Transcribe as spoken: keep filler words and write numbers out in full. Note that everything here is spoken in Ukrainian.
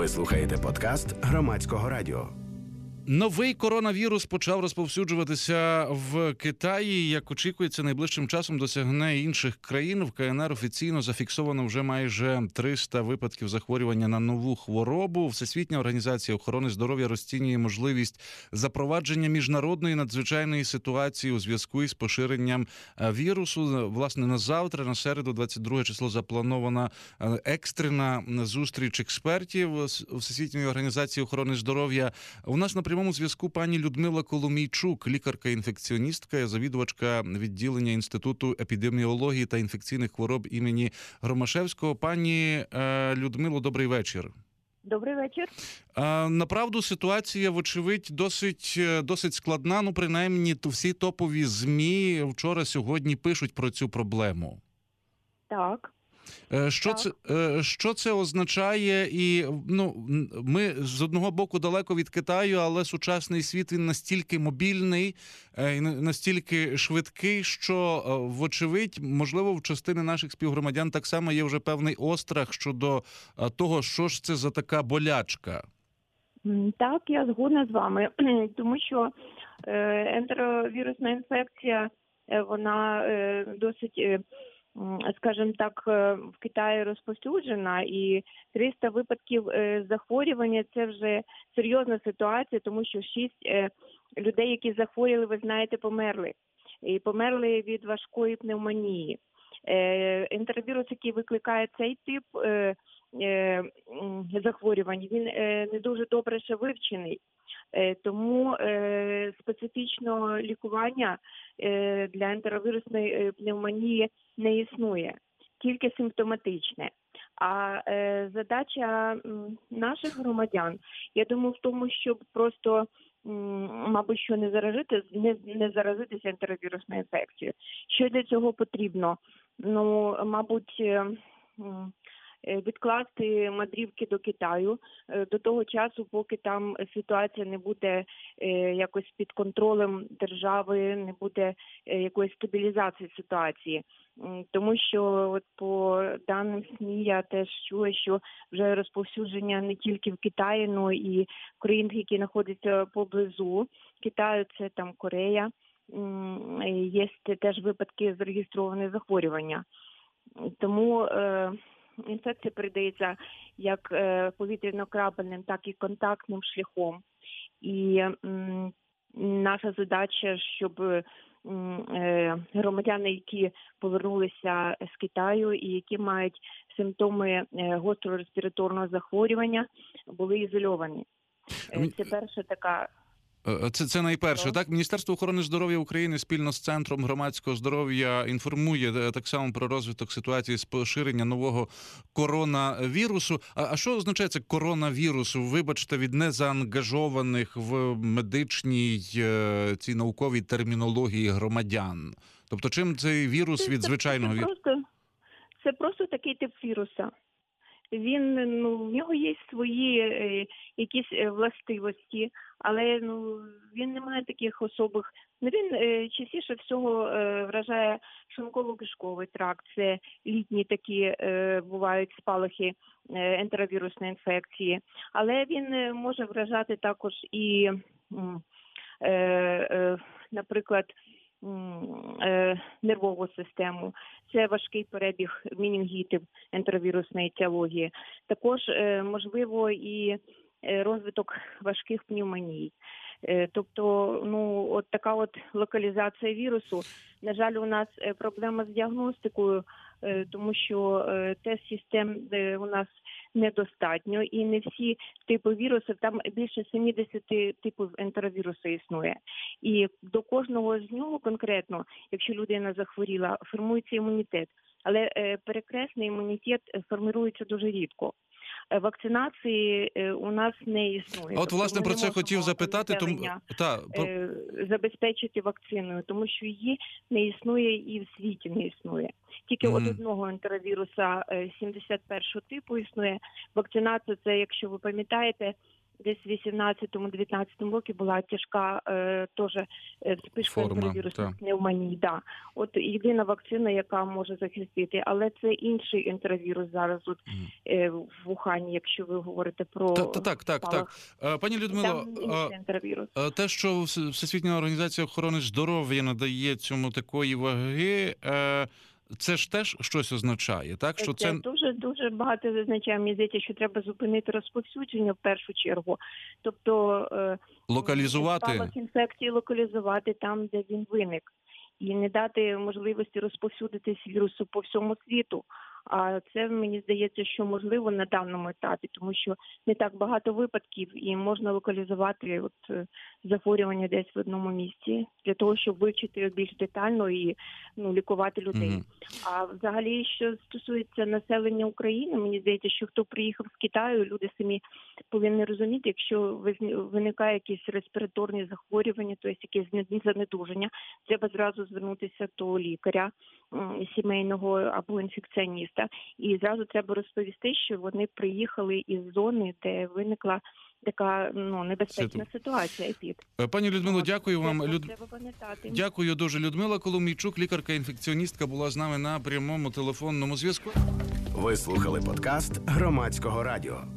Ви слухаєте подкаст Громадського радіо. Новий коронавірус почав розповсюджуватися в Китаї. Як очікується, найближчим часом досягне інших країн. В КНР офіційно зафіксовано вже майже триста випадків захворювання на нову хворобу. Всесвітня організація охорони здоров'я розцінює можливість запровадження міжнародної надзвичайної ситуації у зв'язку із поширенням вірусу. Власне, на завтра, на середу, двадцять друге число, запланована екстрена зустріч експертів Всесвітньої організації охорони здоров'я. У нас на прямому зв'язку пані Людмила Коломійчук, лікарка-інфекціоністка, завідувачка відділення Інституту епідеміології та інфекційних хвороб імені Громашевського. Пані е, Людмило, добрий вечір. Добрий вечір. Е, направду, ситуація, вочевидь, досить, досить складна. Ну, принаймні, то всі топові ЗМІ вчора-сьогодні пишуть про цю проблему. Так. Що це, що це означає? І, ну, ми з одного боку далеко від Китаю, але сучасний світ, він настільки мобільний, настільки швидкий, що, вочевидь, можливо, в частини наших співгромадян так само є вже певний острах щодо того, що ж це за така болячка. Так, я згодна з вами, тому що ентеровірусна інфекція, вона досить, скажімо так, в Китаї розповсюджена, і триста випадків захворювання – це вже серйозна ситуація, тому що шість людей, які захворіли, ви знаєте, померли. І померли від важкої пневмонії. Ентеровірус, який викликає цей тип захворювань, він не дуже добре ще вивчений. Тому специфічного лікування для ентеровірусної пневмонії не існує, тільки симптоматичне. А задача наших громадян, я думаю, в тому, щоб просто, мабуть, що не заразити, не, не заразитися ентеровірусною інфекцією. Що для цього потрібно? Ну, мабуть, відкласти мандрівки до Китаю до того часу, поки там ситуація не буде якось під контролем держави, не буде якоїсь стабілізації ситуації. Тому що от по даним СМІ я теж чула, що вже розповсюдження не тільки в Китаї, але і в країнах, які знаходяться поблизу Китаю, це там Корея, є теж випадки зареєстрованих захворювання. Тому е, інфекція передається як е, повітряно-крапельним, так і контактним шляхом. І м, наша задача, щоб е, громадяни, які повернулися з Китаю і які мають симптоми гострого респіраторного захворювання, були ізольовані. Це перша така... Це, це найперше. Так, Міністерство охорони здоров'я України спільно з Центром громадського здоров'я інформує так само про розвиток ситуації з поширення нового коронавірусу. А, а що означає це коронавірусу? Вибачте, від незаангажованих в медичній цій науковій термінології громадян. Тобто, чим цей вірус від звичайного вірусу? Це просто, це просто такий тип віруса. Він, ну, в нього є свої е, якісь властивості, але ну він не має таких особих. Ну, він е, частіше всього е, вражає шлунково-кишковий тракт. Це літні такі е, бувають спалахи е, ентеровірусної інфекції, але він е, може вражати також і, е, е, наприклад, нервову систему. Це важкий перебіг менінгітів ентеровірусної етіології. Також можливо і розвиток важких пневмоній. Тобто, ну, от така от локалізація вірусу. На жаль, у нас проблема з діагностикою, тому що тест-систем у нас недостатньо, і не всі типи вірусів, там більше сімдесят типів ентеровірусу існує. І до кожного з нього конкретно, якщо людина захворіла, формується імунітет. Але перекресний імунітет формується дуже рідко. Вакцинації у нас не існує. От, власне, про це хотів запитати. Тому... Та, про... забезпечити вакциною, тому що її не існує і в світі не існує. Тільки mm-hmm. от одного ентеровіруса сімдесят першого типу існує. Вакцинація – це, якщо ви пам'ятаєте, десь в вісімнадцятому-дев'ятнадцятому році була тяжка е, теж е, вспишка Форма, ентеровірусних так. пневмоній. Да. От єдина вакцина, яка може захистити, але це інший ентеровірус зараз от, Мгм. е, в Вухані, якщо ви говорите про Та- та- Так, так, так. спалах. Е, Пані Людмило, Там е, інший ентеровірус. е, те, що Вс- Всесвітня організація охорони здоров'я надає цьому такої ваги, е, це ж теж щось означає, так? Що Це це дуже дуже багато зазначає. Мені здається, що треба зупинити розповсюдження в першу чергу. Тобто е, локалізувати. спалах інфекції локалізувати там, де він виник, і не дати можливості розповсюдитись вірусу по всьому світу. А це, мені здається, що можливо на даному етапі, тому що не так багато випадків і можна локалізувати от е, захворювання десь в одному місці для того, щоб вивчити його більш детально і ну, лікувати людей. Мгм. А взагалі, що стосується населення України, мені здається, що хто приїхав з Китаю, люди самі повинні розуміти, якщо визн- виникає якісь респіраторні захворювання, то є якесь зне- занедуження, треба зразу звернутися до лікаря м, сімейного або інфекціоніста. І зразу треба розповісти, що вони приїхали із зони, де виникла така ну небезпечна Ситу- ситуація. епід. Е, Пані Людмило, От, дякую вам. це Люд... Треба пам'ятати. Дякую дуже. Людмила Коломійчук, лікарка-інфекціоністка, була з нами на прямому телефонному зв'язку. Ви слухали подкаст Громадського радіо.